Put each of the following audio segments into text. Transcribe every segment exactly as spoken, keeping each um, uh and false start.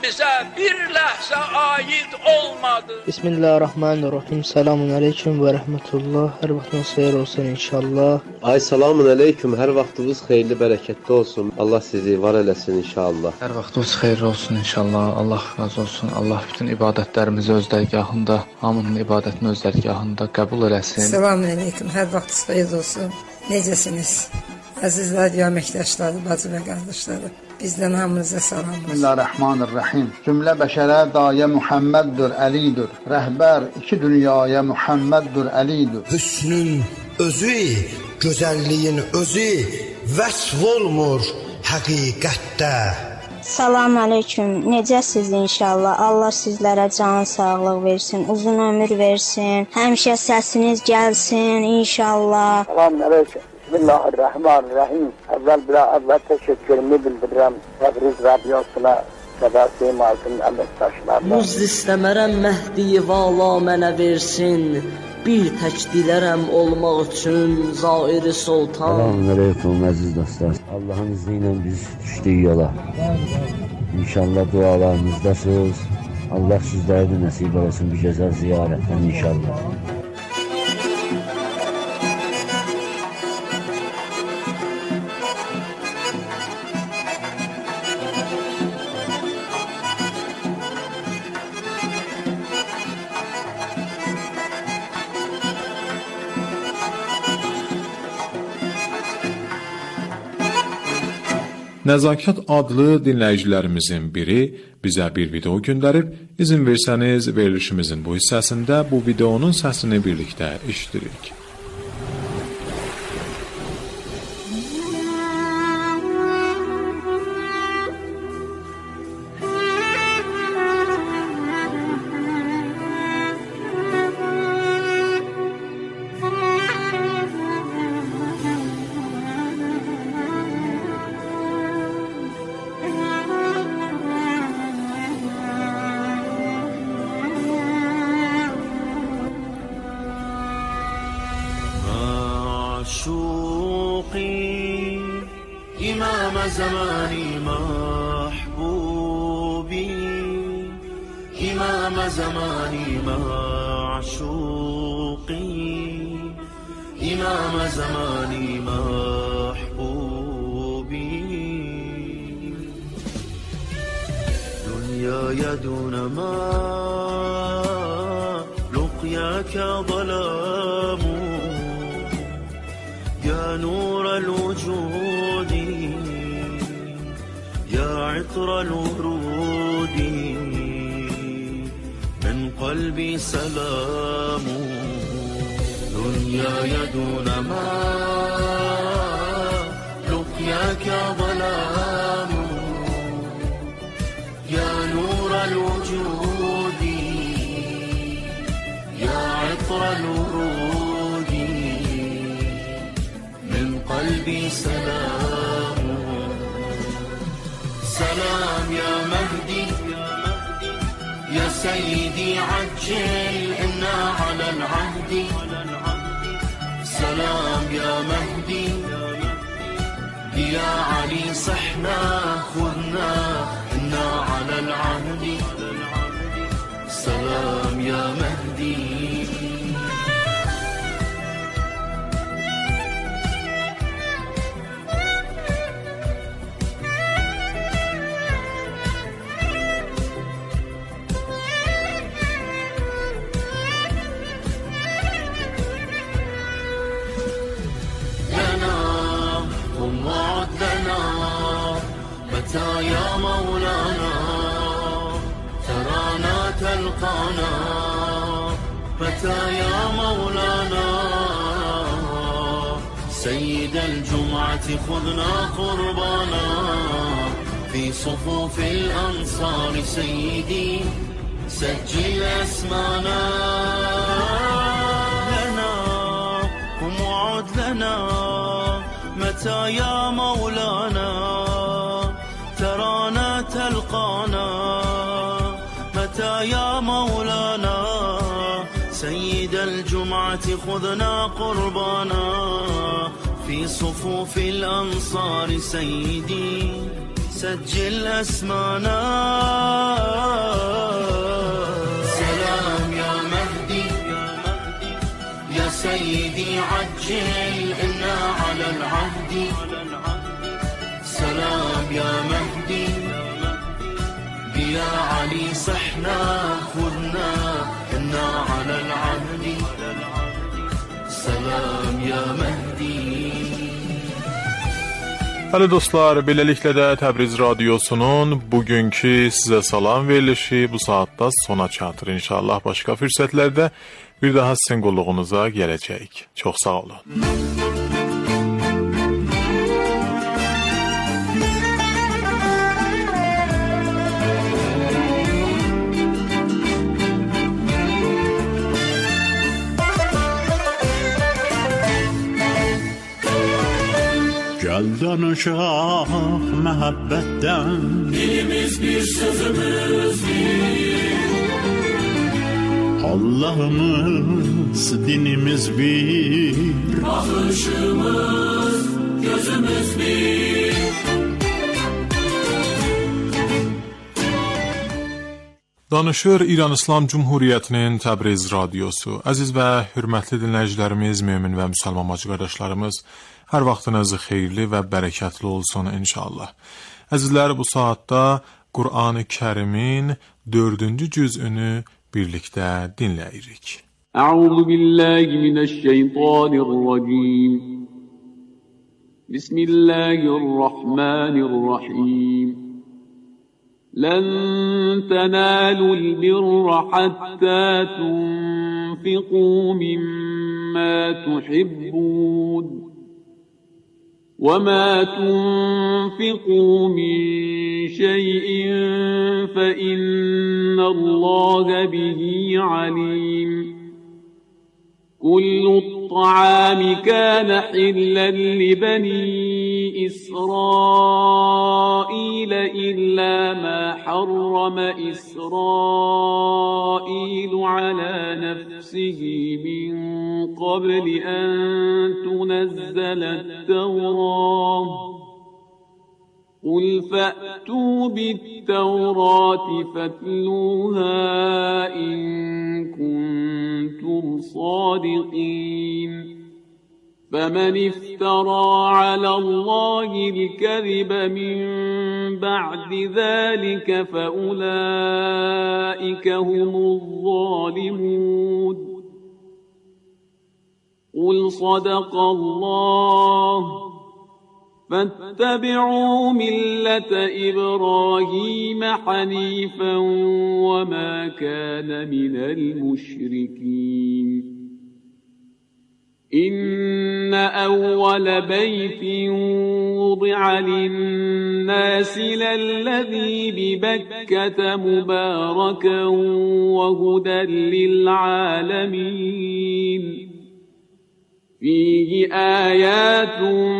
bize bir ləhzə ait olmadı. Bismillahirrahmanirrahim. Selamun aleyküm ve rahmetullah. Her vaxtınız xeyir olsun inşallah. Ay selamun aleyküm. Her vaxtınız xeyirli, bərəkətli olsun. Allah sizi var eləsin inşallah. Hər vaxtınız xeyir olsun inşallah. Allah razı olsun. Allah bütün ibadətlərimizi öz dərgahında, hamının ibadətini öz dərgahında qəbul eləsin. Selamun aleyküm. Hər vaxtınız xeyir olsun. Necəsiniz? Əziz radio əməkdaşları, bacı və qardaşları, bizdən hamınıza salam olsun. Bismillahirrahmanirrahim. Cümlə bəşərə dayə Muhammeddur, Əlidir. Rəhbər iki dünyaya Muhammeddur, Əlidir. Hüsnün özü, gözəlliyin özü vəsf olmur həqiqətdə. Salam aleyküm. Necəsiz inşallah? Allah sizlərə can sağlıq versin, uzun ömür versin. Həmişə səsiniz gəlsin inşallah. Salam aleyküm. Bismillahirrahmanirrahim. Əvvəl bir əvvəl təşəkkürümü bildirirəm. Təbriz radiosuna sədası imaltın əməkdaşlarına. Muz istəmərəm Məhdi-i vala mənə versin. Bir tək dilərəm olmaq üçün Zair-i Sultan. Selamun aleyküm əziz dostlar. Allah'ın izniyle biz düşdük yola. İnşallah dualarınızdasınız. Allah sizlərə də nəsib olsun bir gözəl ziyarətdən inşallah. Nəzakət adlı dinləyicilərimizin biri bizə bir video göndərib, izin versəniz verilişimizin bu hissəsində bu videonun səsini birlikdə eşidirik. معشوقي إمام زماني محبوبي إمام زماني معشوقي إمام زماني محبوبي دنياي دون ما لقياك ظلام يا نور الوجود يا عطر الورود من قلبي سلام دنياي دون ما لقياك ظلام يا نور الوجود يا عطر الورود من قلبي سلام سلام يا مهدي يا سيدي عجل إنا على العهد سلام يا مهدي يا علي صحنا خذنا إنا على العهد سلام يا مهدي يا مولانا ترانا تلقانا متى يا مولانا سيد الجمعة خذنا قربانا في صفوف الأنصار سيدي سجل أسمانا لنا قم وعد لنا متى يا مولانا ترانا تلقانا متى يا مولانا سيد الجمعة خذنا قربانا في صفوف الأنصار سيدي سجل أسمانا عجل إنا على العهد سلام يا مهدي يا علي صحنا خذنا إنا على العهد سلام يا مهدي. Hələ dostlar, beləliklə də Təbriz Radiosunun bugünkü sizə salam verilişi bu saatda sona çatır. İnşallah başqa fürsətlərdə bir daha sizin qulluğunuza gələcəyik. Çox sağ olun. Gel danışaq məhəbbətdən, dilimiz bir sözümüz bir, Allah'ımız dinimiz bir, bakışımız gözümüz bir. Danışır İran İslam Cumhuriyyətinin Təbriz Radiosu. Əziz və hörmətli dinləyicilərimiz, mömin və müsəlman bacı qardaşlarımız, hər vaxtınız xeyirli və bərəkətli olsun inşallah. Əzizlər, bu saatda Qur'an-ı Kərimin dördüncü cüzünü birlikdə dinləyirik. Əuzu billahi mineşşeytanirracim. Bismillahirrahmanirrahim. Lən tənəlul birra hattə tunfiqu mimmə tuhibbun. وما تنفقوا من شيء فإن الله به عليم كل الطعام كان حلا لبني إسرائيل إلا ما حرم إسرائيل على نفسه من قبل أن تنزل التوراة قل فأتوا بالتوراة فاتلوها إن كنتم صادقين فمن افترى على الله الكذب من بعد ذلك فأولئك هم الظالمون قل صدق الله فاتبعوا ملة إبراهيم حنيفا وما كان من المشركين إن أول بيت وضع للناس للذي ببكة مباركا وهدى للعالمين فيه آيات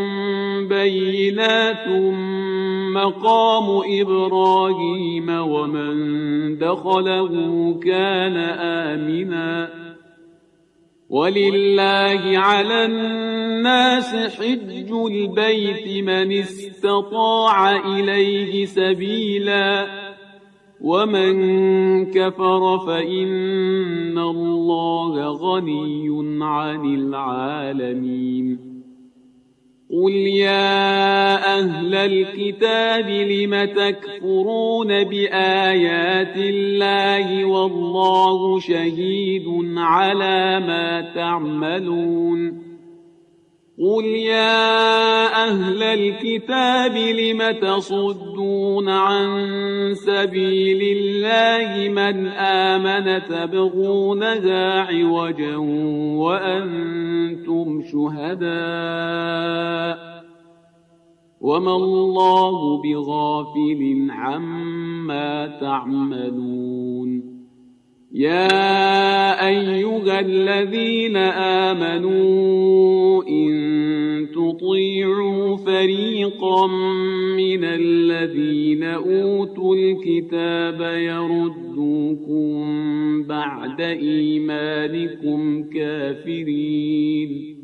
بينات مقام إبراهيم ومن دخله كان آمنا ولله على الناس حج البيت من استطاع إليه سبيلا ومن كفر فإن الله غني عن العالمين قل يا أهل الكتاب لم تكفرون بآيات الله والله شهيد على ما تعملون قل يا أهل الكتاب لم تصدون عن سبيل الله من آمن تبغونها عوجا وأنتم شهداء وما الله بغافل عما تعملون يا أيها الذين آمنوا إن تطيعوا فريقا من الذين أوتوا الكتاب يردوكم بعد إيمانكم كافرين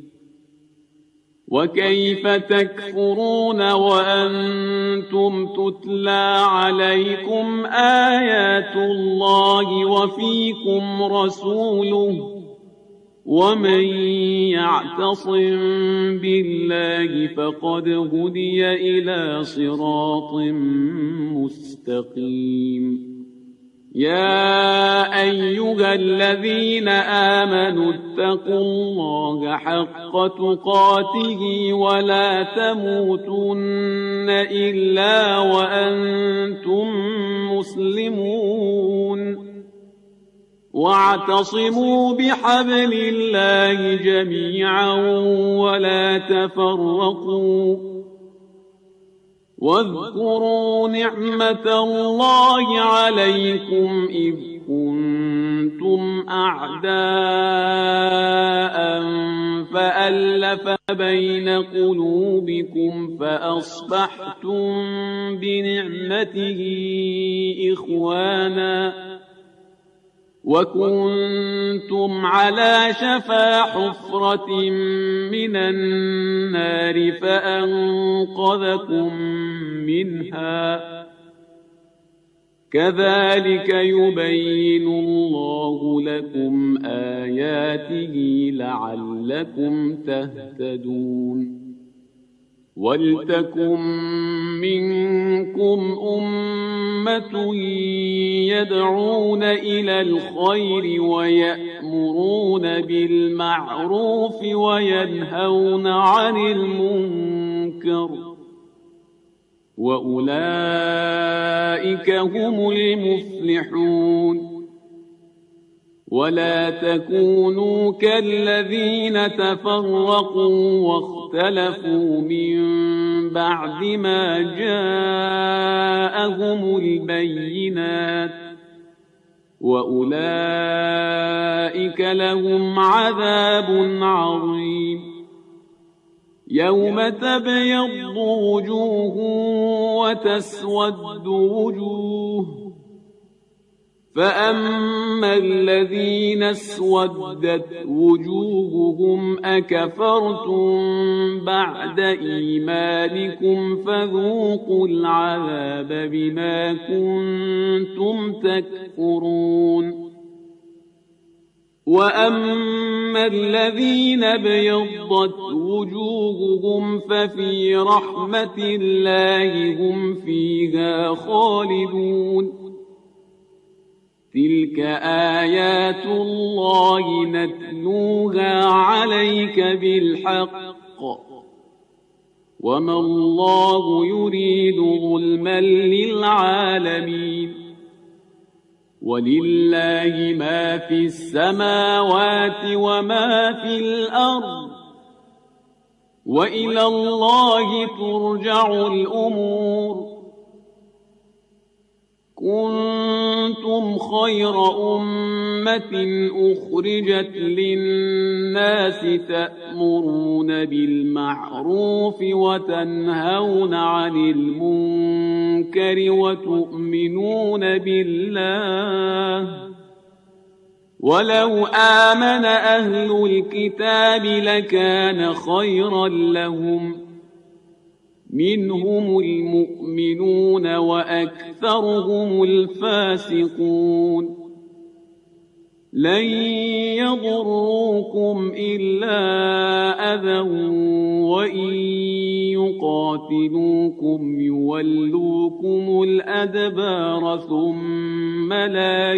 وكيف تكفرون وأنتم تتلى عليكم آيات الله وفيكم رسوله ومن يعتصم بالله فقد هدي إلى صراط مستقيم. يا أيها الذين آمنوا اتقوا الله حق تقاته ولا تموتن إلا وأنتم مسلمون. واعتصموا بحبل الله جميعا ولا تفرقوا. واذكروا نعمة الله عليكم إذ كنتم أعداء فألف بين قلوبكم فأصبحتم بنعمته إخوانا وكنتم على شفا حفرة من النار فأنقذكم منها. كذلك يبين الله لكم آياته لعلكم تهتدون. ولتكن منكم أمة يدعون إلى الخير ويأمرون بالمعروف وينهون عن المنكر وأولئك هم المفلحون. ولا تكونوا كالذين تفرقوا واختلفوا من بعد ما جاءهم البينات وأولئك لهم عذاب عظيم. يوم تبيض وجوه وتسود وجوه فأما الذين اسودت وجوههم أكفرتم بعد إيمانكم فذوقوا العذاب بما كنتم تكفرون. وأما الذين ابيضت وجوههم ففي رحمة الله هم فيها خالدون. تلك آيات الله نتلوها عليك بالحق وما الله يريد ظلما للعالمين. ولله ما في السماوات وما في الأرض وإلى الله ترجع الأمور. كنتم خير أمة أخرجت للناس تأمرون بالمعروف وتنهون عن المنكر وتؤمنون بالله. ولو آمن أهل الكتاب لكان خيرا لهم منهم المؤمنون وأكثرهم الفاسقون. لن يضروكم إلا أذى وإن يقاتلوكم يولوكم الأدبار ثم لا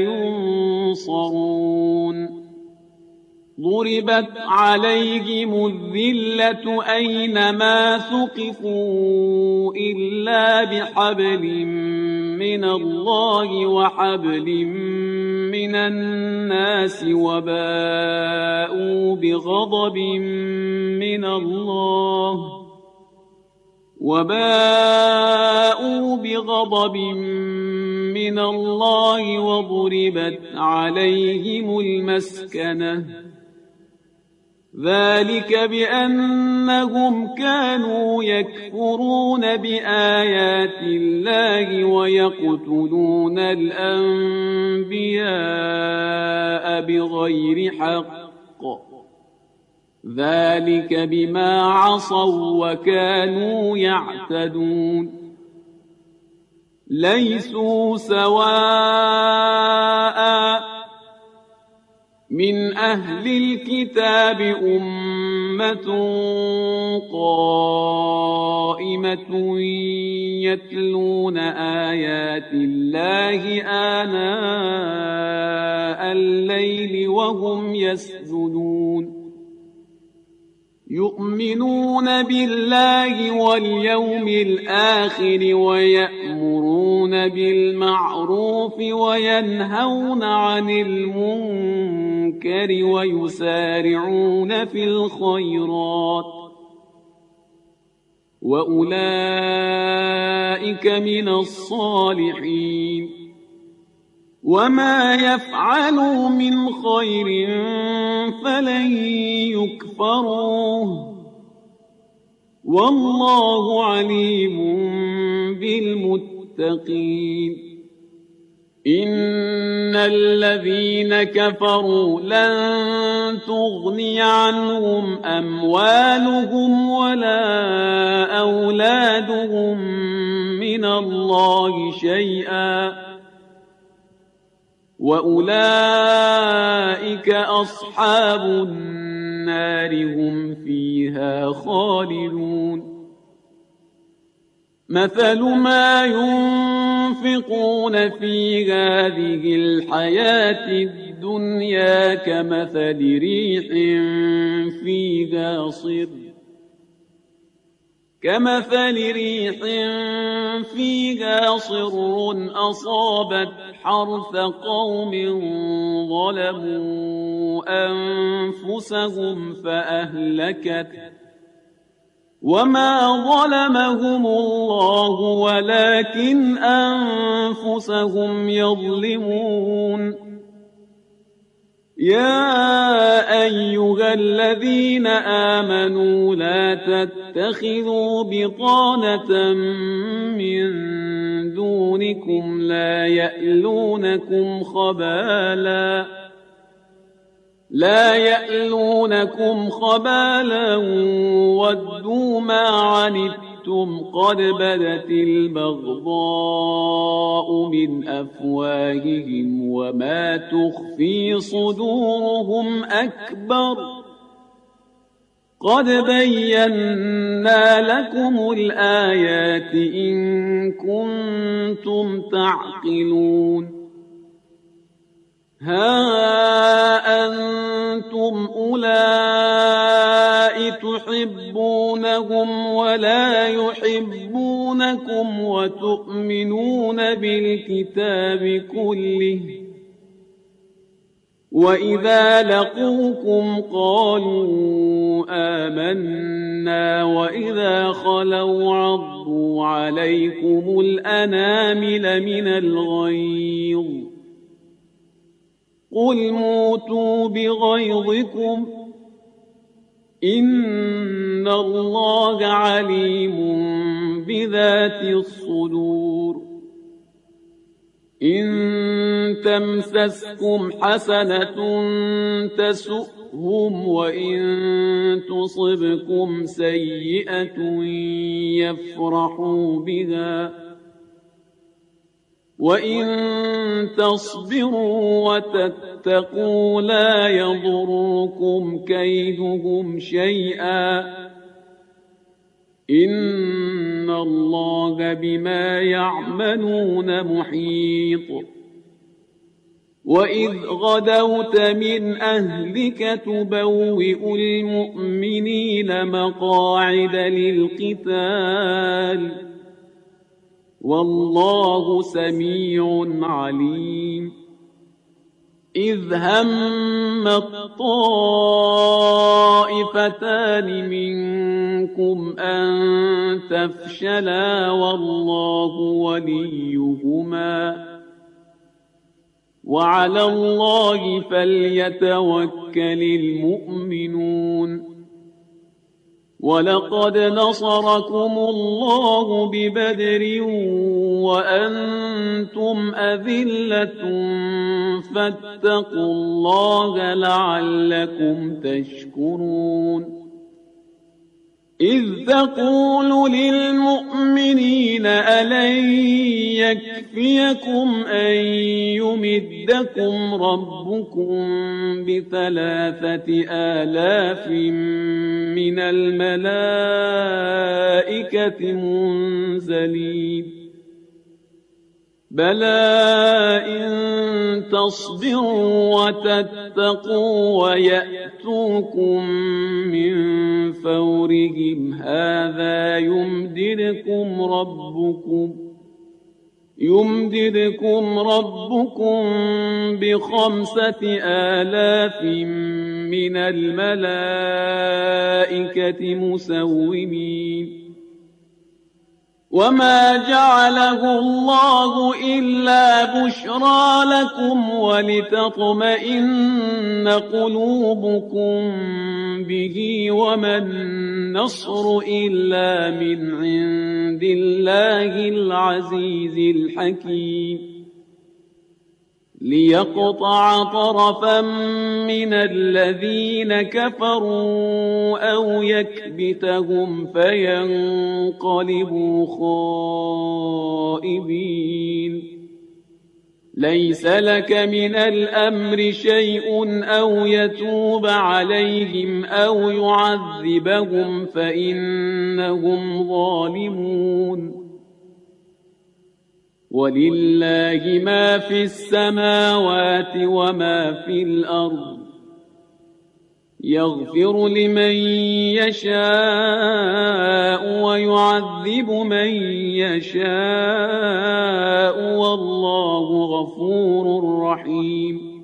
ينصرون. ضربت عليهم الذلة أينما ثقفوا إلا بحبل من الله وحبل من الناس وباءوا بغضب من الله وباءوا بغضب من الله وضربت عليهم المسكنة ذلك بأنهم كانوا يكفرون بآيات الله ويقتلون الأنبياء بغير حق ذلك بما عصوا وكانوا يعتدون ليسوا سواء من أهل الكتاب أمة قائمة يتلون آيات الله آناء الليل وهم يسجدون يؤمنون بالله واليوم الآخر ويأمرون بالمعروف وينهون عن المنكر ويسارعون في الخيرات وأولئك من الصالحين وما يفعلوا من خير فلن يكفروه والله عليم بالمتقين إن الذين كفروا لن تغني عنهم أموالهم ولا أولادهم من الله شيئا وأولئك أصحاب النار هم فيها خالدون مثل ما ينفقون في هذه الحياة الدنيا كمثل ريح فيها صر كمثل ريح فيها صر أصابت حرث قوم ظلموا أنفسهم فأهلكت وما ظلمهم الله ولكن أنفسهم يظلمون يا أيها الذين آمنوا لا تتخذوا بطانة من دونكم لا يألونكم خبالا لا يألونكم خبالا ودوا ما عنتم قد بدت البغضاء من أفواههم وما تخفي صدورهم أكبر قد بينا لكم الآيات إن كنتم تعقلون ها أنتم أولئك تحبونهم ولا يحبونكم وتؤمنون بالكتاب كله وإذا لقوكم قالوا آمنا وإذا خلوا عضوا عليكم الأنامل من الغيظ قل موتوا بغيظكم إن الله عليم بذات الصدور إن تمسسكم حسنة تسؤهم وإن تصبكم سيئة يفرحوا بها وإن تصبروا وتتقوا لا يضركم كيدهم شيئا إن الله بما يعملون محيط وإذ غدوت من أهلك تبوئ المؤمنين مقاعد للقتال والله سميع عليم إذ هم الطائفتان منكم أن تفشلا والله وليهما وعلى الله فليتوكل المؤمنون ولقد نصركم الله ببدر وأنتم أذلة فاتقوا الله لعلكم تشكرون إذ تقول للمؤمنين ألن يكفيكم أن يمدكم ربكم بثلاثة آلاف من الملائكة منزلين بلى إن تصبروا وتتقوا ويأتوكم من فورهم هذا يمددكم ربكم يمددكم ربكم بخمسة آلاف من الملائكة مسومين وما جعله الله إلا بشرى لكم ولتطمئن قلوبكم به وما النصر إلا من عند الله العزيز الحكيم ليقطع طرفا من الذين كفروا أو يكبتهم فينقلبوا خائبين ليس لك من الأمر شيء أو يتوب عليهم أو يعذبهم فإنهم ظالمون ولله ما في السماوات وما في الأرض يغفر لمن يشاء ويعذب من يشاء والله غفور رحيم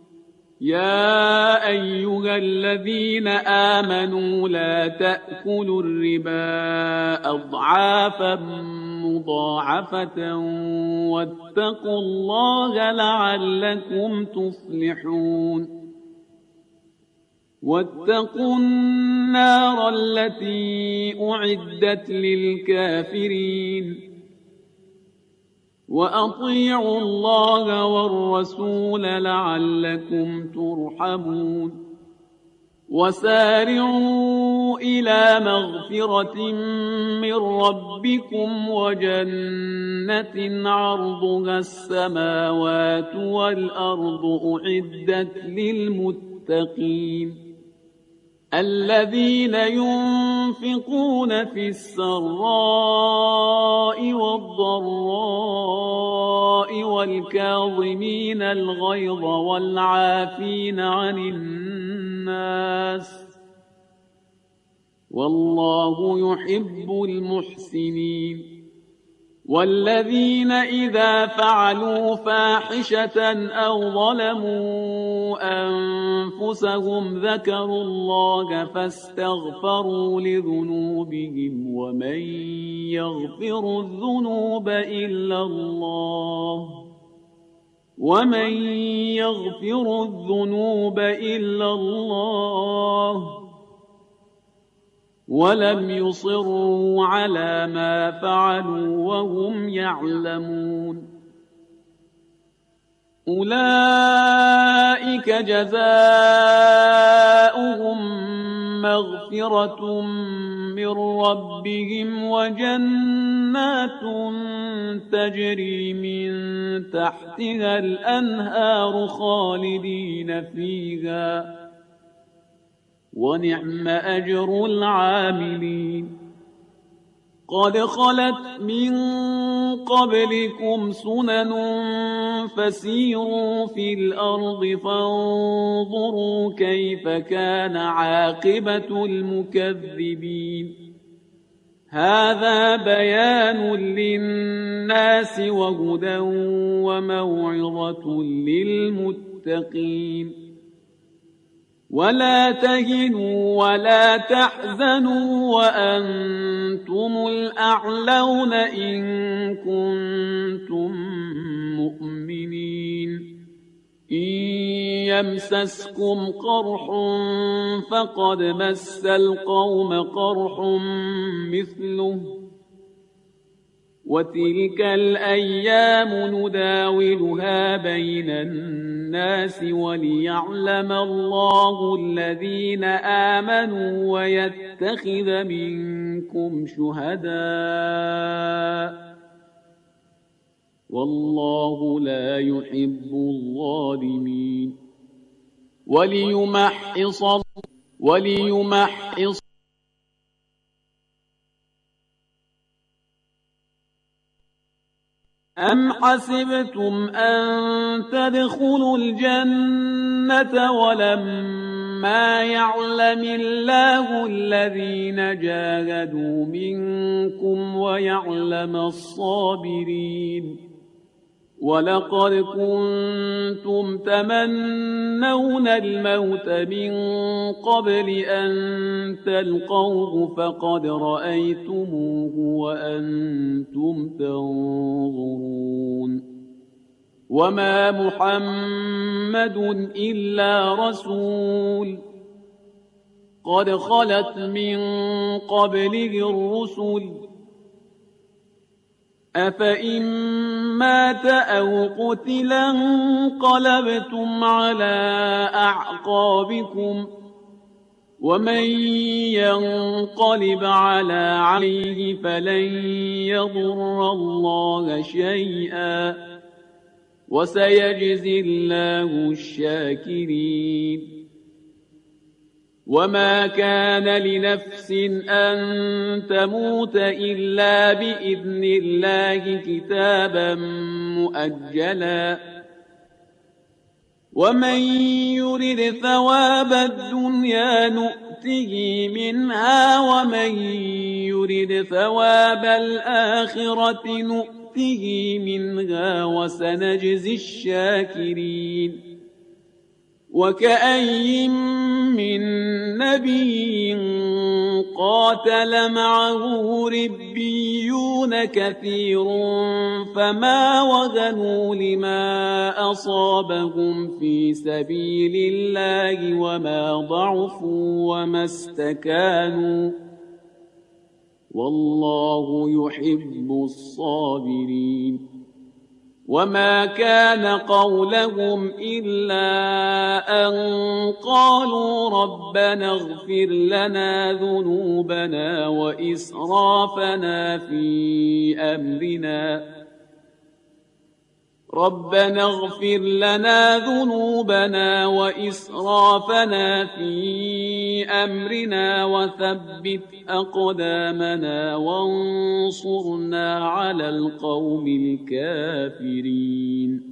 يا أيها الذين آمنوا لا تأكلوا الربا أضعافا مضاعفة واتقوا الله لعلكم تفلحون واتقوا النار التي أعدت للكافرين وأطيعوا الله والرسول لعلكم ترحمون وسارعوا إلى مغفرة من ربكم وجنة عرضها السماوات والأرض أعدت للمتقين الذين ينفقون في السراء والضراء والكاظمين الغيظ والعافين عن الناس والله يحب المحسنين والذين إذا فعلوا فاحشة أو ظلموا أنفسهم ذكروا الله فاستغفروا لذنوبهم ومن يغفر الذنوب إلا الله ومن يغفر الذنوب إلا الله ولم يصروا على ما فعلوا وهم يعلمون أولئك جزاؤهم مغفرة من ربهم وجنات تجري من تحتها الأنهار خالدين فيها ونعم أجر العاملين قد خلت من قبلكم سنن فسيروا في الأرض فانظروا كيف كان عاقبة المكذبين هذا بيان للناس وهدى وموعظة للمتقين ولا تهنوا ولا تحزنوا وأنتم الأعلون إن كنتم مؤمنين إن يمسسكم قرح فقد مس القوم قرح مثله وتلك الأيام نداولها بين الناس وليعلم الله الذين آمنوا ويتخذ منكم شهداء والله لا يحب الظالمين وليمحص وليمحص أم حسبتم أن تدخلوا الجنة ولما يعلم الله الذين جاهدوا منكم ويعلم الصابرين ولقد كنتم تمنون الموت من قبل أن تلقوه فقد رأيتموه وأنتم تنظرون وما محمد إلا رسول قد خلت من قبله الرسل أفإن مات أو قتلا انقلبتم على أعقابكم ومن ينقلب على عقبيه فلن يضر الله شيئا وسيجزي الله الشاكرين وما كان لنفس أن تموت إلا بإذن الله كتابا مؤجلا ومن يرد ثواب الدنيا نؤته منها ومن يرد ثواب الآخرة نؤته منها وسنجزي الشاكرين وكأي من نبي قاتل معه ربيون كثير فما وهنوا لما أصابهم في سبيل الله وما ضعفوا وما استكانوا والله يحب الصابرين وما كان قولهم إلا أن قالوا ربنا اغفر لنا ذنوبنا وإسرافنا في أمرنا ربنا اغفر لنا ذنوبنا وإسرافنا في أمرنا وثبت أقدامنا وانصرنا على القوم الكافرين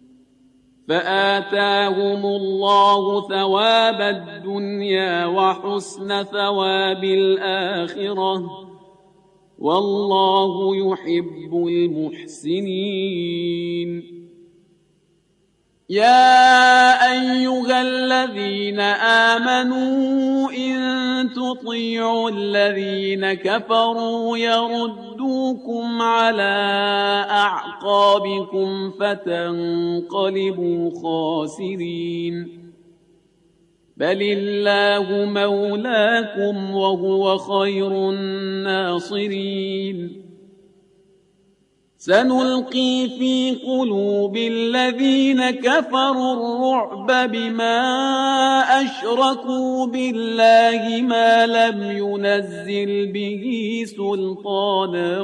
فآتاهم الله ثواب الدنيا وحسن ثواب الآخرة والله يحب المحسنين يا أيها الذين آمنوا إن تطيعوا الذين كفروا يردوكم على أعقابكم فتنقلبوا خاسرين بل الله مولاكم وهو خير الناصرين سنلقي في قلوب الذين كفروا الرعب بما أشركوا بالله ما لم ينزل به سلطانا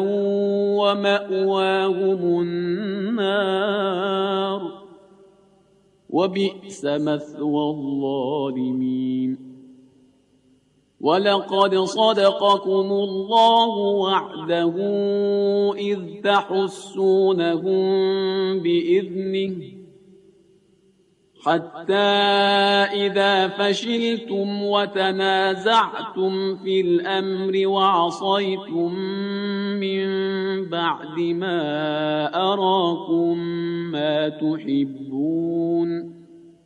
ومأواهم النار وبئس مثوى الظالمين ولقد صدقكم الله وعده إذ تحسونهم بإذنه حتى إذا فشلتم وتنازعتم في الأمر وعصيتم من بعد ما أراكم ما تحبون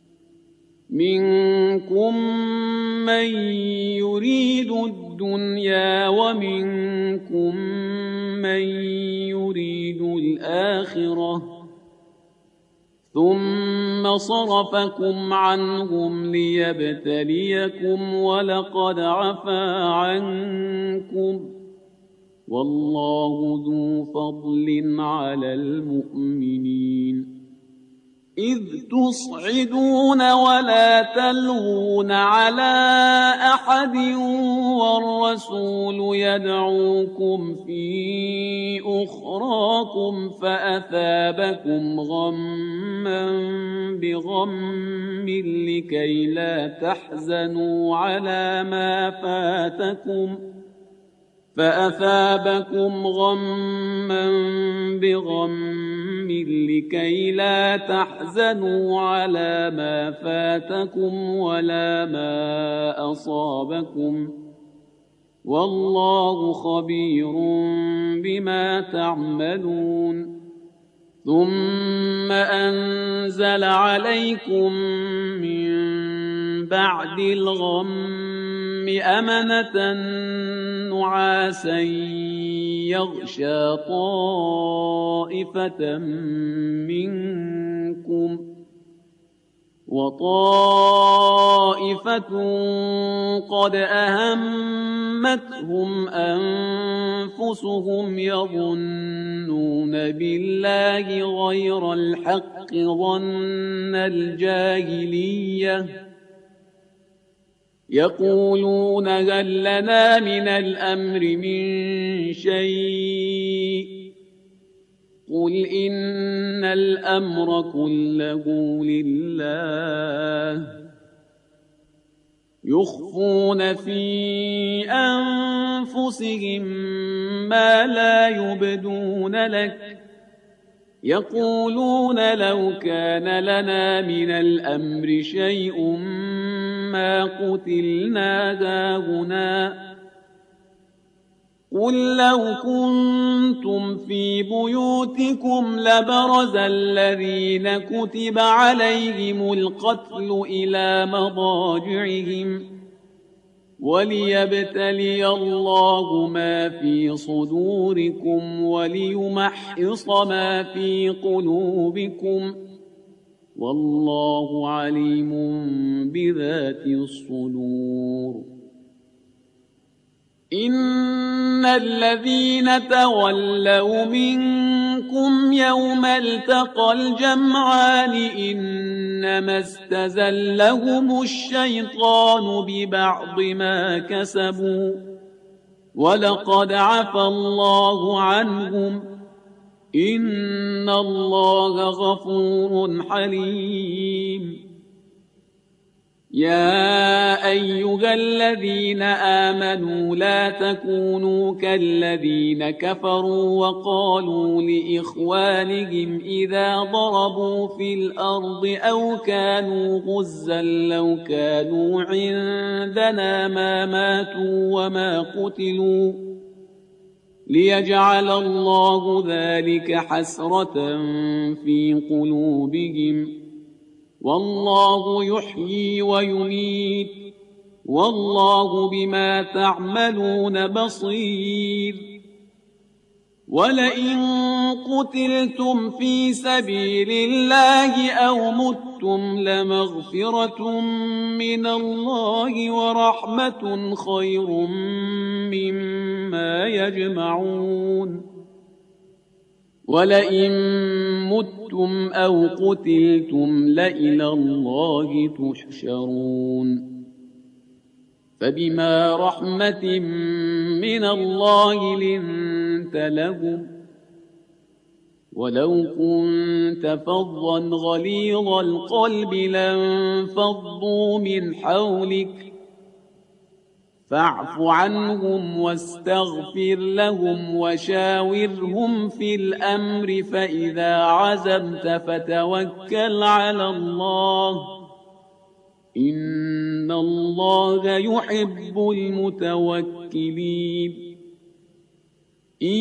منكم من يريد الدنيا ومنكم من يريد الآخرة ثم صرفكم عنهم ليبتليكم ولقد عفا عنكم والله ذو فضل على المؤمنين إذ تصعدون ولا تلوون على أحد والرسول يدعوكم في أخراكم فأثابكم غما بغم لكي لا تحزنوا على ما فاتكم فأثابكم غما بغم لكي لا تحزنوا على ما فاتكم ولا ما أصابكم والله خبير بما تعملون ثم أنزل عليكم من بعد الغم أمنة نعاسا يغشى طائفة منكم وطائفة قد أهمتهم أنفسهم يظنون بالله غير الحق ظن الجاهلية يقولون هل لنا من الأمر من شيء قل إن الأمر كله لله يخفون في أنفسهم ما لا يبدون لك يقولون لو كان لنا من الأمر شيء ما قتلنا هاهنا قل لو كنتم في بيوتكم لبرز الذين كتب عليهم القتل إلى مضاجعهم وليبتلي الله ما في صدوركم وليمحص ما في قلوبكم والله عليم بذات الصدور إن الذين تولوا منكم يوم التقى الجمعان إنما استزلهم الشيطان ببعض ما كسبوا ولقد عفى الله عنهم إن الله غفور حليم يا أيها الذين آمنوا لا تكونوا كالذين كفروا وقالوا لإخوانهم إذا ضربوا في الأرض أو كانوا غزا لو كانوا عندنا ما ماتوا وما قتلوا ليجعل الله ذلك حسرة في قلوبهم والله يحيي ويميت والله بما تعملون بصير ولئن قتلتم في سبيل الله أو متم لمغفرة من الله ورحمة خير مما يجمعون ولئن متم أو قتلتم لإلى الله تحشرون فبما رحمة من الله لنت لهم ولو كنت فظا غليظ القلب لانفضوا من حولك فاعف عنهم واستغفر لهم وشاورهم في الأمر فإذا عزمت فتوكل على الله إن الله يحب المتوكلين إن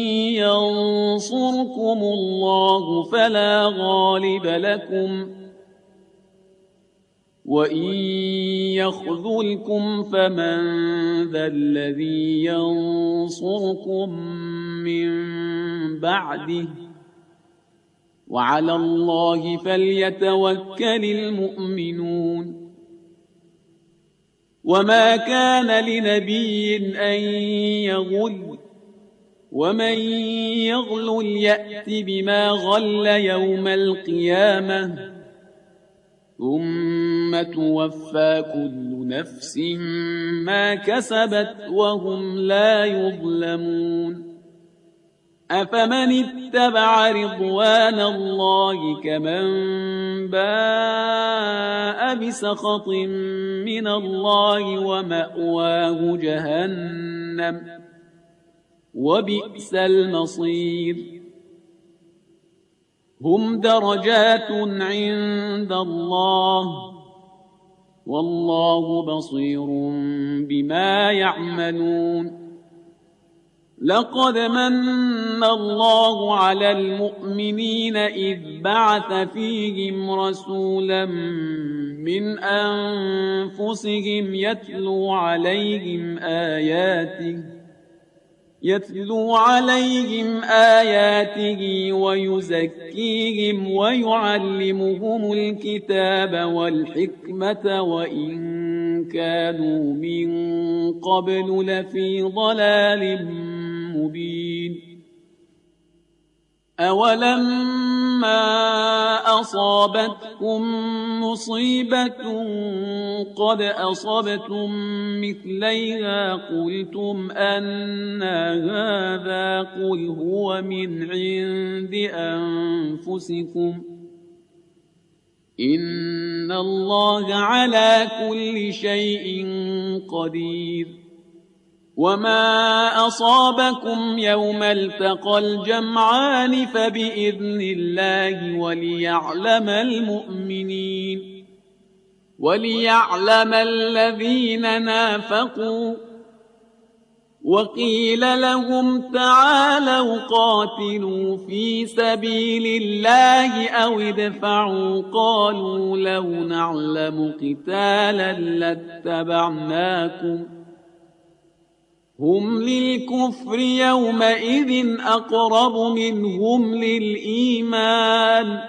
ينصركم الله فلا غالب لكم وإن يخذلكم فمن ذا الذي ينصركم من بعده وعلى الله فليتوكل المؤمنون وما كان لنبي أن يغل ومن يغل يأت بما غل يوم القيامة ثم توفى كل نفس ما كسبت وهم لا يظلمون أفمن اتبع رضوان الله كمن باء بسخط من الله ومأواه جهنم وبئس المصير هم درجات عند الله والله بصير بما يعملون لقد من الله على المؤمنين إذ بعث فيهم رسولا من أنفسهم يتلو عليهم آياته يتلو عليهم آياته ويزكيهم ويعلمهم الكتاب والحكمة وإن كانوا من قبل لفي ضلال مبين أولما أصابتكم مصيبة قد أصبتم مثليها قلتم أنى هذا قل هو من عند أنفسكم إن الله على كل شيء قدير وما أصابكم يوم التقى الجمعان فبإذن الله وليعلم المؤمنين وليعلم الذين نافقوا وقيل لهم تعالوا قاتلوا في سبيل الله أو ادفعوا قالوا لو نعلم قتالا لاتبعناكم هم للكفر يومئذ أقرب منهم للإيمان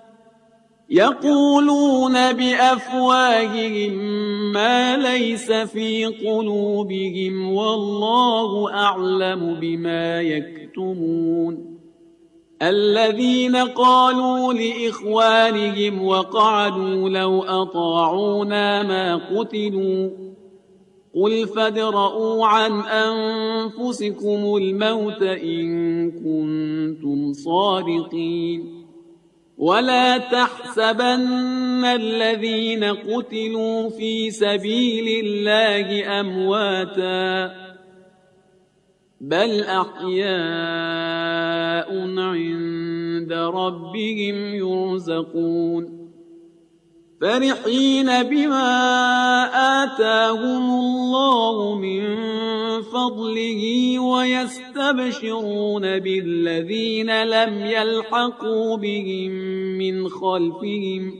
يقولون بأفواههم ما ليس في قلوبهم والله أعلم بما يكتمون الذين قالوا لإخوانهم وقعدوا لو أطاعونا ما قتلوا قل فادرءوا عن أنفسكم الموت إن كنتم صادقين ولا تحسبن الذين قتلوا في سبيل الله أمواتا بل أحياء عند ربهم يرزقون فرحين بما آتاهم الله من فضله ويستبشرون بالذين لم يلحقوا بهم من خلفهم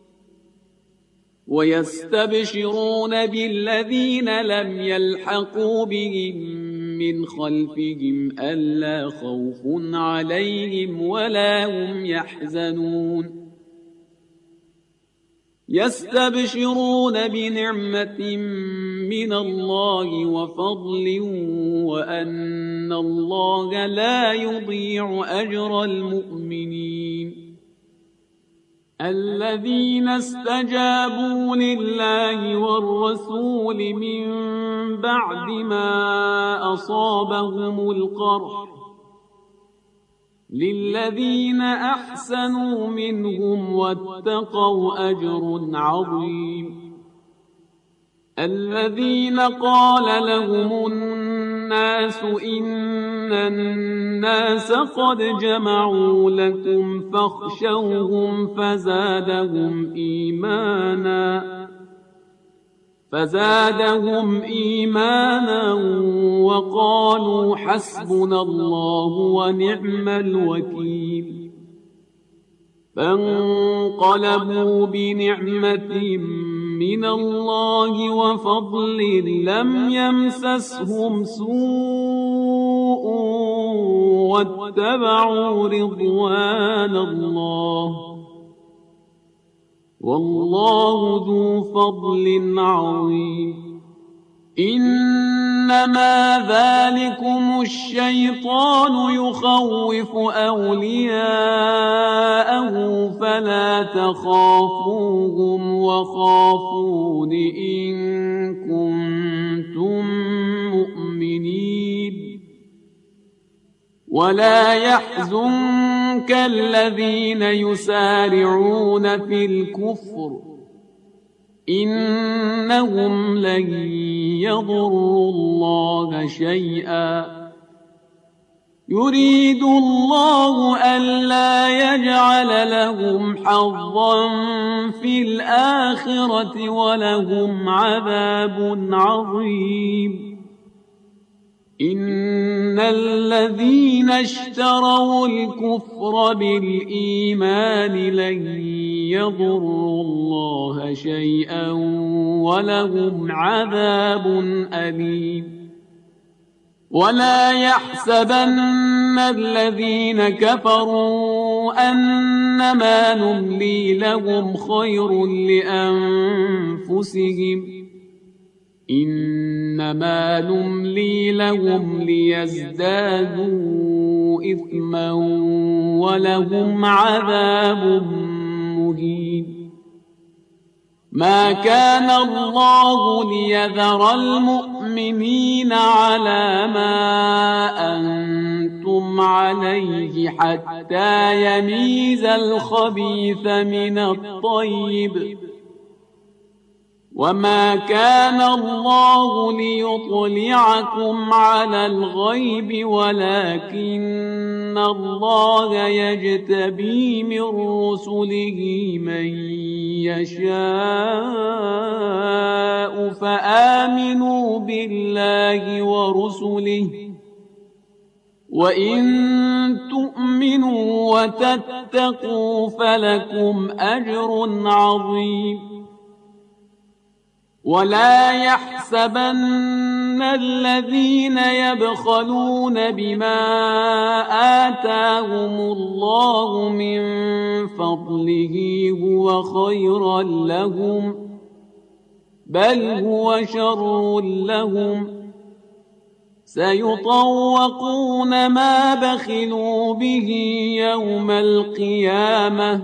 ويستبشرون بالذين لم يلحقوا بهم من خلفهم ألا خوف عليهم ولا هم يحزنون يستبشرون بنعمة من الله وفضل وأن الله لا يضيع أجر المؤمنين الذين استجابوا لله والرسول من بعد ما أصابهم القرح للذين أحسنوا منهم واتقوا أجر عظيم الذين قال لهم الناس إن الناس قد جمعوا لكم فاخشوهم فزادهم إيمانا فزادهم إيمانا وقالوا حسبنا الله ونعم الوكيل فانقلبوا بنعمة من الله وفضل لم يمسسهم سوء واتبعوا رضوان الله والله ذو فضل عظيم إن إنما ذلكم الشيطان يخوف أولياءه فلا تخافوهم وخافون إن كنتم مؤمنين ولا يحزنك الذين يسارعون في الكفر إنهم لن يضروا الله شيئا يريد الله ألا يجعل لهم حظا في الآخرة ولهم عذاب عظيم إن الذين اشتروا الكفر بالإيمان لن يضروا الله شيئا ولهم عذاب أليم ولا يحسبن الذين كفروا أنما نملي لهم خير لأنفسهم إنما نملي لهم ليزدادوا إثما ولهم عذاب مهين ما كان الله ليذر المؤمنين على ما أنتم عليه حتى يميز الخبيث من الطيب وما كان الله ليطلعكم على الغيب ولكن الله يجتبي من رسله من يشاء فآمنوا بالله ورسله وإن تؤمنوا وتتقوا فلكم أجر عظيم ولا يحسبن الذين يبخلون بما آتاهم الله من فضله هو خيرا لهم بل هو شر لهم سيطوقون ما بخلوا به يوم القيامة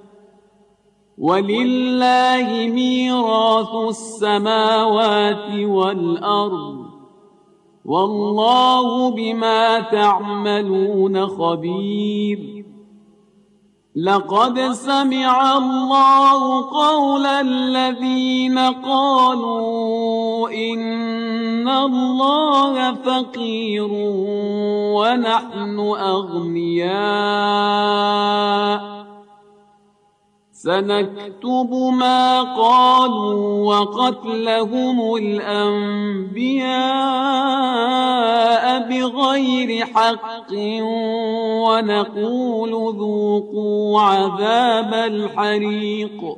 ولله ميراث السماوات والأرض والله بما تعملون خبير لقد سمع الله قول الذين قالوا إن الله فقير ونحن أغنياء سنكتب ما قالوا وقتلهم الأنبياء بغير حق ونقول ذوقوا عذاب الحريق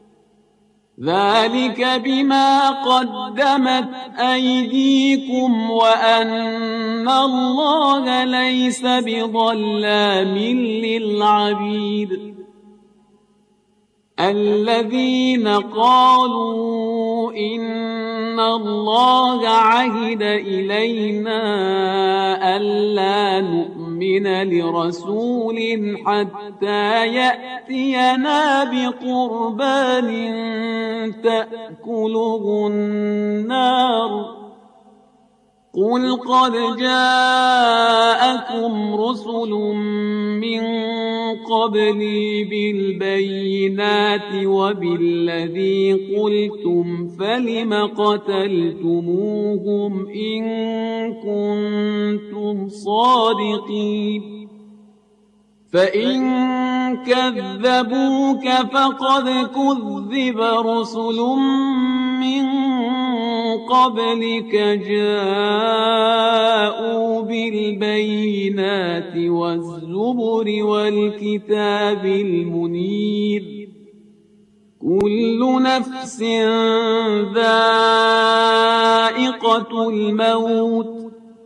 ذلك بما قدمت أيديكم وأن الله ليس بظلام للعبيد الذين قالوا إن الله عهد إلينا ألا نؤمن لرسول حتى يأتينا بقربان تأكله النار قل قد جاءكم رسل من قبلي بالبينات وبالذي قلتم فلم قتلتموهم إن كنتم صادقين فإن كذبوك فقد كذب رسل من قبلك جاءوا بالبينات والزبر والكتاب المنير كل نفس ذائقة الموت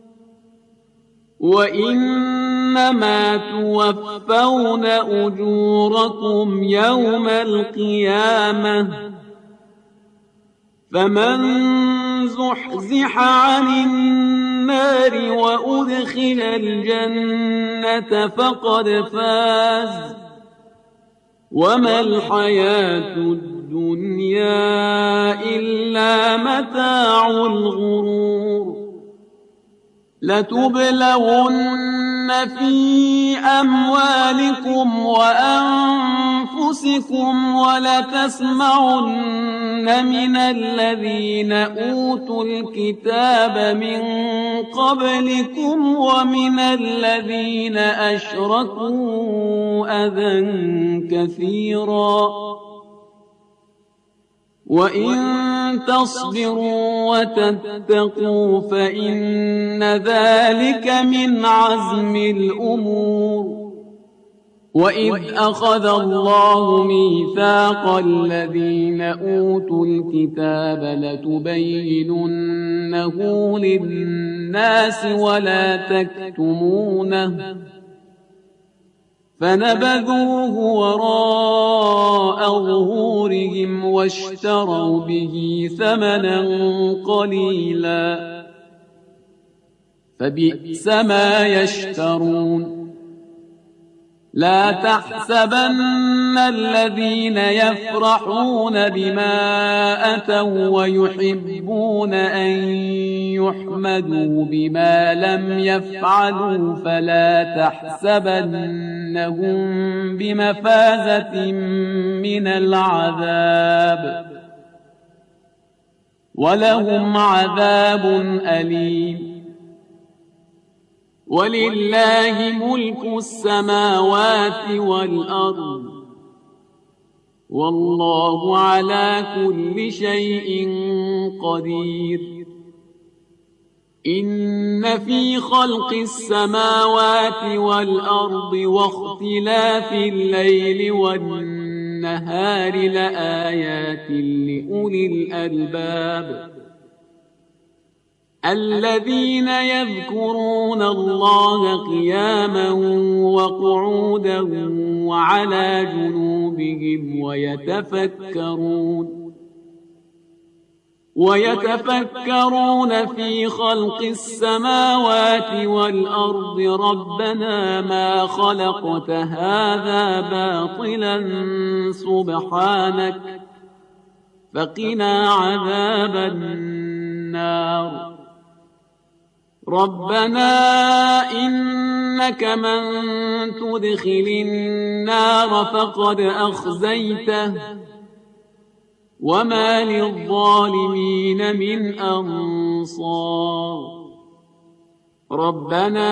وإنما توفون أجوركم يوم القيامة فمن زحزح عن النار وأدخل الجنة فقد فاز وما الحياة الدنيا إلا متاع الغرور لتبلون في أموالكم وأنفسكم ولتسمعن من الذين أوتوا الكتاب من قبلكم ومن الذين أشركوا أذى كثيرا وإن تصبروا وتتقوا فإن ذلك من عزم الأمور وإذ أخذ الله ميثاق الذين أوتوا الكتاب لتبيننه للناس ولا تكتمونه فنبذوه وراء ظهورهم واشتروا به ثمنا قليلا فبئس ما يشترون لا تحسبن الذين يفرحون بما أتوا ويحبون أن يحمدوا بما لم يفعلوا فلا تحسبنهم بمفازة من العذاب ولهم عذاب أليم ولله ملك السماوات والأرض والله على كل شيء قدير إن في خلق السماوات والأرض واختلاف الليل والنهار لآيات لأولي الألباب الذين يذكرون الله قياما وقعودا وعلى جنوبهم ويتفكرون ويتفكرون في خلق السماوات والأرض ربنا ما خلقت هذا باطلا سبحانك فقنا عذاب النار ربنا إنك من تدخل النار فقد أخزيته وما للظالمين من أنصار ربنا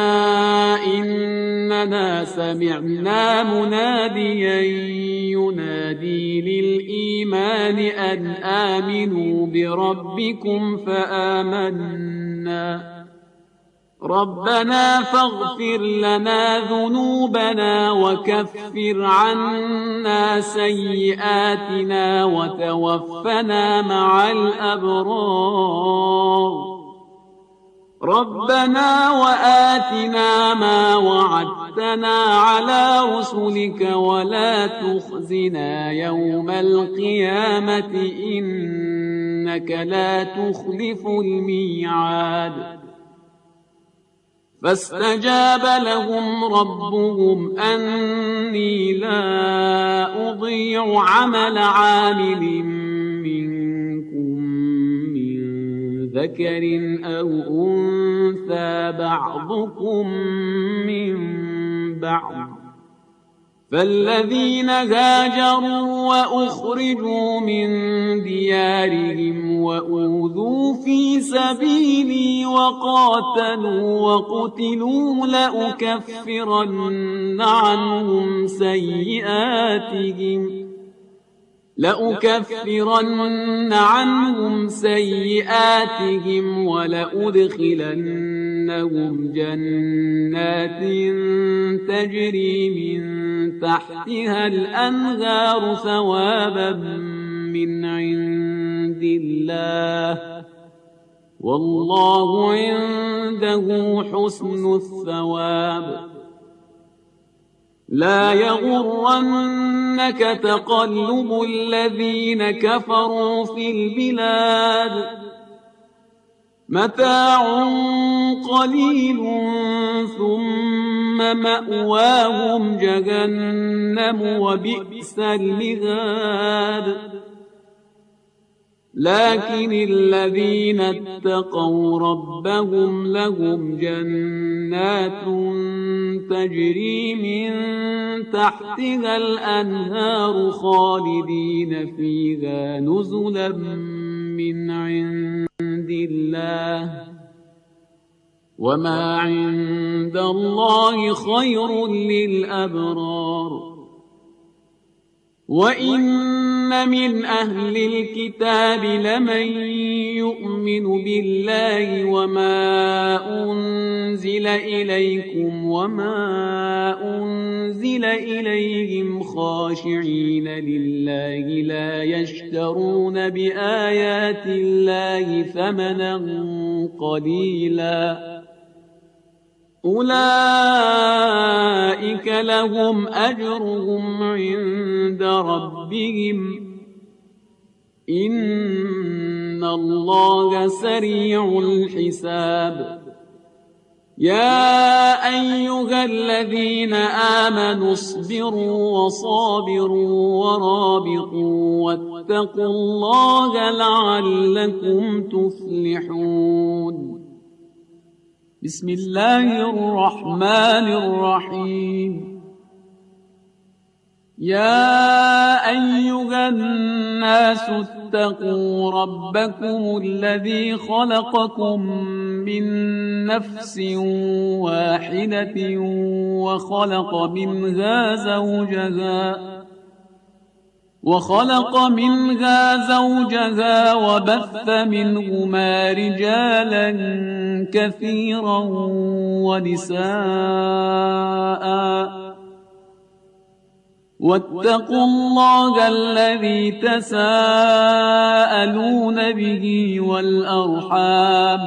إننا سمعنا مناديا ينادي للإيمان أن آمنوا بربكم فآمنا ربنا فاغفر لنا ذنوبنا وكفر عنا سيئاتنا وتوفنا مع الأبرار ربنا وآتنا ما وعدتنا على رسلك ولا تخزنا يوم القيامة إنك لا تخلف الميعاد فاستجاب لهم ربهم أني لا أضيع عمل عامل منكم من ذكر أو أنثى بعضكم من بعض فالذين هاجروا وأخرجوا من ديارهم وأوذوا في سبيلي وقاتلوا وقتلوا لأكفرن عنهم سيئاتهم لأكفرن عنهم سيئاتهم ولأدخلنهم جنات تجري من تحتها الأنهار ثوابا من عند الله والله عنده حسن الثواب لا يغرنك تقلب الذين كفروا في البلاد متاع قليل ثم مأواهم جهنم وبئس المهاد لكن الذين اتقوا ربهم لهم جنات تجري من تحتها الأنهار خالدين فيها نزلا من عند الله وما عند الله خير للأبرار وإن من أهل الكتاب لمن يؤمن بالله وما أنزل إليكم وما أنزل إليهم خاشعين لله لا يشترون بآيات الله ثمنا قليلا أولئك لهم أجرهم عند ربهم إن الله سريع الحساب يا أيها الذين آمنوا اصبروا وصابروا ورابطوا واتقوا الله لعلكم تفلحون بسم الله الرحمن الرحيم يا أيها الناس اتقوا ربكم الذي خلقكم من نفس واحدة وخلق منها زوجها وخلق منها زوجها وبث منهما رجالا كثيرا ونساء واتقوا الله الذي تساءلون به والأرحام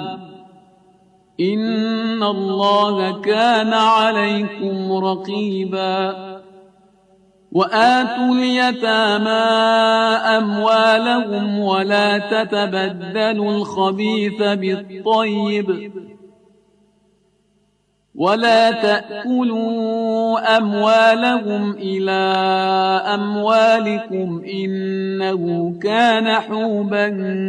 إن الله كان عليكم رقيبا وآتوا اليتامى أموالهم ولا تتبدلوا الخبيث بالطيب ولا تأكلوا أموالهم إلى أموالكم إنه كان حوبا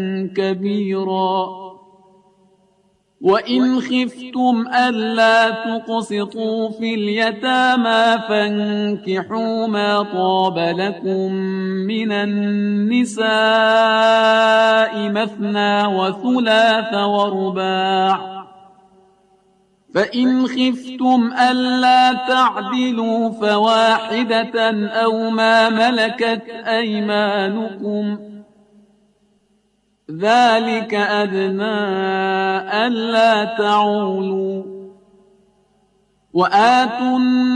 كبيرا وإن خفتم ألا تقسطوا في اليتامى فانكحوا ما طاب لكم من النساء مثنى وثلاث ورباع فإن خفتم ألا تعدلوا فواحدة أو ما ملكت أيمانكم ذلك أدنى ألا تعولوا وآتوا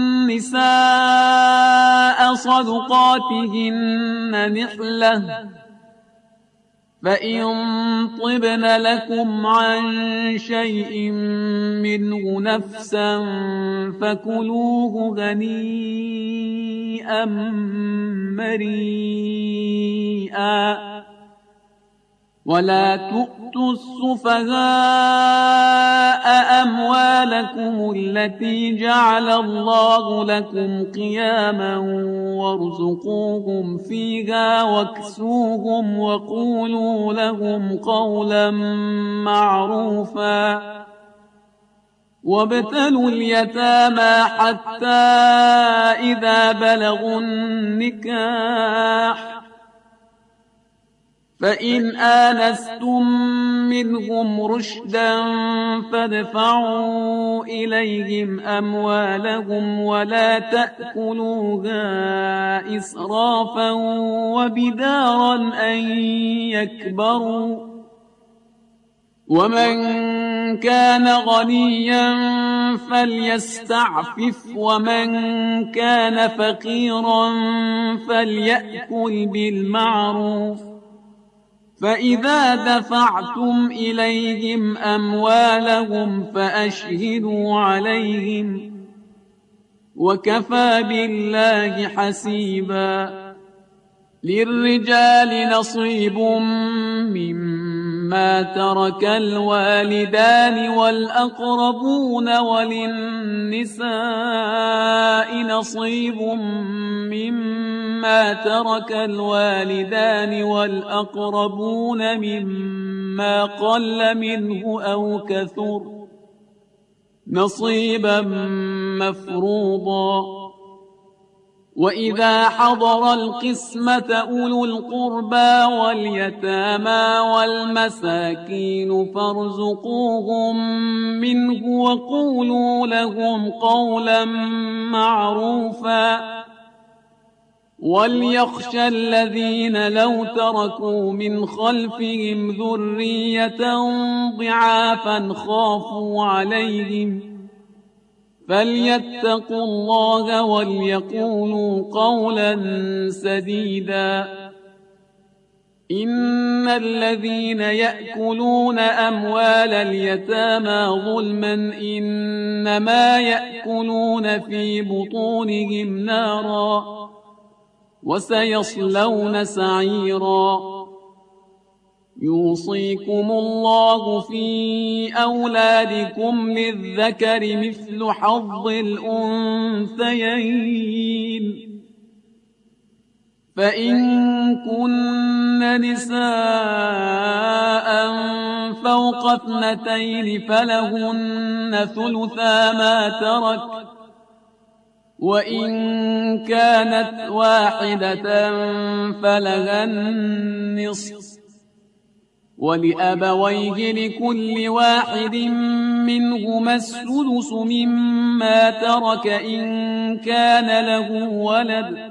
النساء صدقاتهن نحلة فإن طبن لكم عن شيء منه نفسا فكلوه هنيئا مريئا ولا تؤتوا السفهاء أموالكم التي جعل الله لكم قياما وارزقوهم فيها واكسوهم وقولوا لهم قولا معروفا وابتلوا اليتامى حتى إذا بلغوا النكاح فإن آنستم منهم رشدا فادفعوا إليهم أموالهم ولا تأكلوها إسرافا وبدارا أن يكبروا ومن كان غنيا فليستعفف ومن كان فقيرا فليأكل بالمعروف فإذا دفعتم إليهم أموالهم فأشهدوا عليهم وكفى بالله حسيبا للرجال نصيب مما مما ترك الوالدان والأقربون وللنساء نصيب مما ترك الوالدان والأقربون مما قل منه أو كثر نصيبا مفروضا. وإذا حضر القسمة أولو القربى واليتامى والمساكين فارزقوهم منه وقولوا لهم قولا معروفا. وليخشى الذين لو تركوا من خلفهم ذرية ضعافا خافوا عليهم فليتقوا الله وليقولوا قولا سديدا. إن الذين يأكلون أموال اليتامى ظلما إنما يأكلون في بطونهم نارا وسيصلون سعيرا. يوصيكم الله في أولادكم للذكر مثل حظ الأنثيين. فإن كن نساء فوق اثنتين فلهن ثلثا ما ترك وإن كانت واحدة فلها النصف ولأبويه لكل واحد منهما السدس مما ترك إن كان له ولد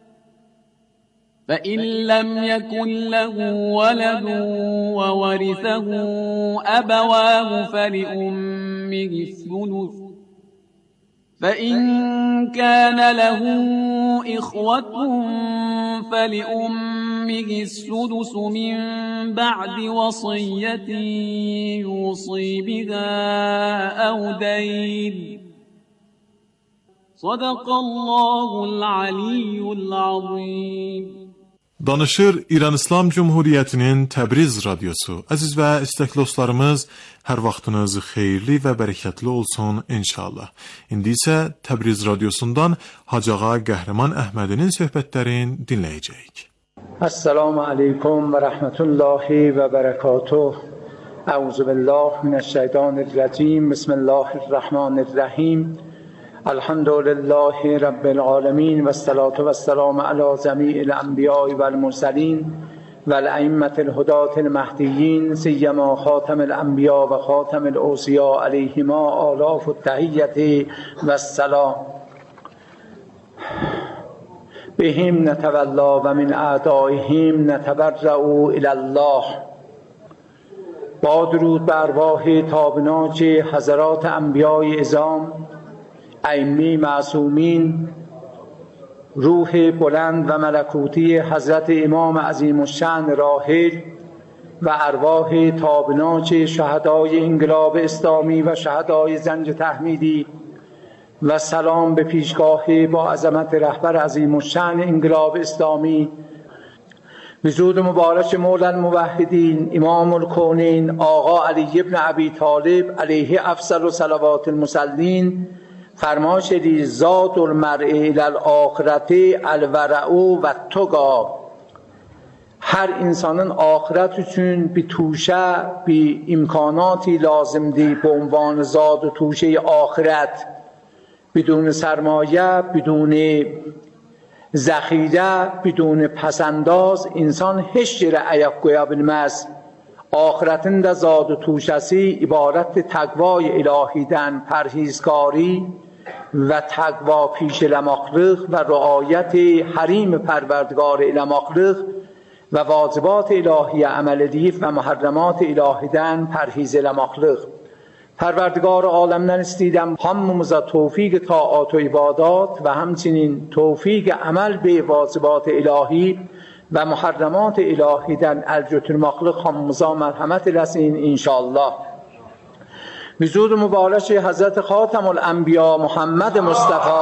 فإن لم يكن له ولد وورثه أبواه فلأمه الثلث فإن كان له إخوة فلأمه السدس من بعد وصية يوصي بها أو دين. صدق الله العلي العظيم. Danışır İran İslam Cumhuriyyətinin Təbriz radiosu. Əziz və istəkli dostlarımız, hər vaxtınız xeyirli və bərəkətli olsun inşallah. İndi isə Təbriz radiosundan Hacı Ağa Qəhrəman Əhmədinin söhbətlərini dinləyəcəyik. Assalamu aleykum və rəhmətullahi və bərəkatuh. Əuzu billah minəşşeytanirracim. Bismillahirrahmanirrahim. الحمد لله رب العالمين والصلاة والسلام على جميع الأنبياء والمرسلين والأئمة الهداة المهديين سيما خاتم الأنبياء وخاتم الأوصياء عليهما آلاف التحية والسلام. بهم نتولى ومن أعدائهم نتبرأ إلى الله. با درود بر ارواح تابناک حضرات انبیاء اعظام، ائمه معصومین، روح بلند و ملکوتی حضرت امام عظیم الشأن راحل و ارواح تابناک شهدای انقلاب اسلامی و شهدای زنج تحمیدی و سلام به پیشگاه با عظمت رهبر عظیم الشأن انقلاب اسلامی وجود مبارک مولا الموحدین امام الکونین آقا علی ابن ابی طالب علیه افضل صلوات المصلین فرمایش دی ذات المرء الی الاخرت الورع و تقا. هر insanın آخرت üçün bir توشه bir imkanaتی لازمدی به عنوان زاد و توشه آخرت بدون سرمایه، بدون ذخیره، بدون پسنداز انسان هیچ جره ایق گویا bilmez. آخرتین da زاد و توشسی عبارت تقوای الهیدن، پرهیزکاری و تقوا پیش لماخلق و رعایت حریم پروردگار لماخلق و واجبات الهی عمل دیف و محرمات الهیدن پرهیز لماخلق. پروردگار عالمden istəyirəm hamımıza توفیق طاعات و عبادات و همچنین توفیق عمل به واجبات الهی و محرمات الهیدن el götürməklik hamımıza mərhəmət eləsin inşallah. وجود مبارک حضرت خاتم الانبیا محمد مصطفی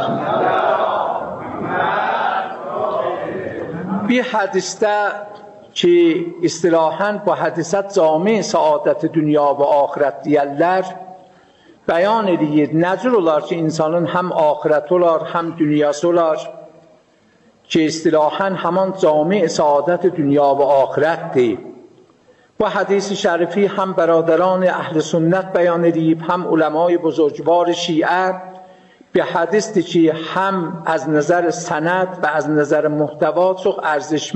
bir hadisdə ki istilahen bu hadiset cami saadeti dünya ve ahiret diyenler beyan edir. Necür olar ki insanın hem ahiret olar hem dünyası olar ki istilahen hemen cami saadet dünya ve ahirettir. Bu hadis-i şerifi hem برادران اهل سنت بیان edib hem علمای بزرگوار شیعه به حدیثی که هم از نظر سند و از نظر محتوا çok ارزشمند